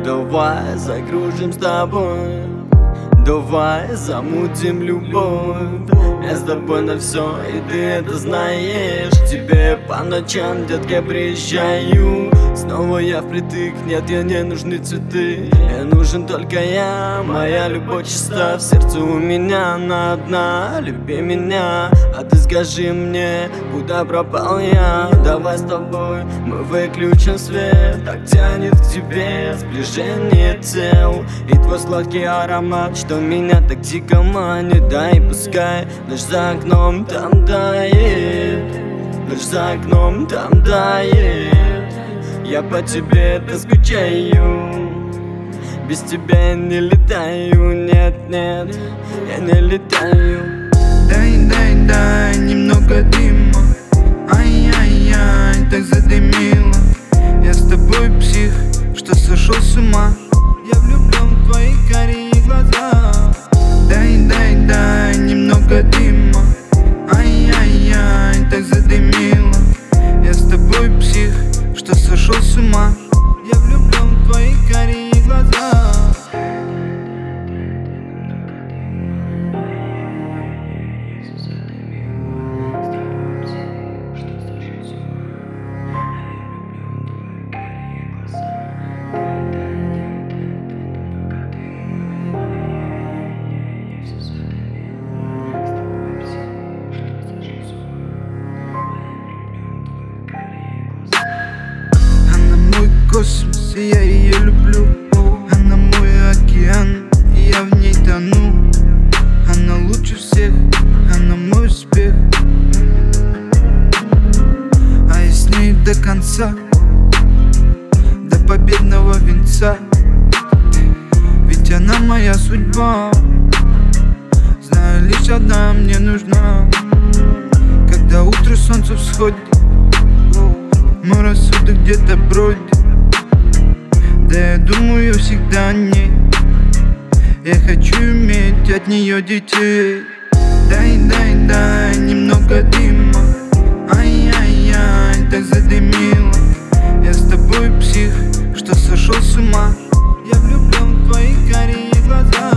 Давай закружим с тобой, давай замутим любовь. Я с тобой на все, и ты это знаешь. К тебе по ночам, детка, приезжаю. Снова я впритык, нет, я не нужны цветы. Мне нужен только я, моя любовь чиста. В сердце у меня она одна, люби меня. А ты скажи мне, куда пропал я? Давай с тобой мы выключим свет. Так тянет к тебе сближение тел и твой сладкий аромат, что меня так дико манит. Да и пускай ночь за окном там тает, ночь за окном там тает. Я по тебе так скучаю, без тебя я не летаю. Нет, нет, я не летаю. Дай немного дыма. Ай-яй-яй, так задымило. Я с тобой псих, что сошел с ума. Я влюблен в твои карие глаза. Дай немного дыма. Ай-яй-яй, так задымило. Я с тобой псих, что сошел с ума. Я влюблен в твои карие глаза. Космос, и я ее люблю. Она мой океан, и я в ней тону. Она лучше всех, она мой успех. А я с ней до конца, до победного венца. Ведь она моя судьба. Знаю, лишь одна мне нужна. Когда утро солнце всходит, мой рассудок где-то бродит. Да я думаю всегда о ней. Я хочу иметь от нее детей. Дай немного дыма. Ай-яй-яй, так задымило. Я с тобой псих, что сошел с ума. Я влюблен в твои карие глаза.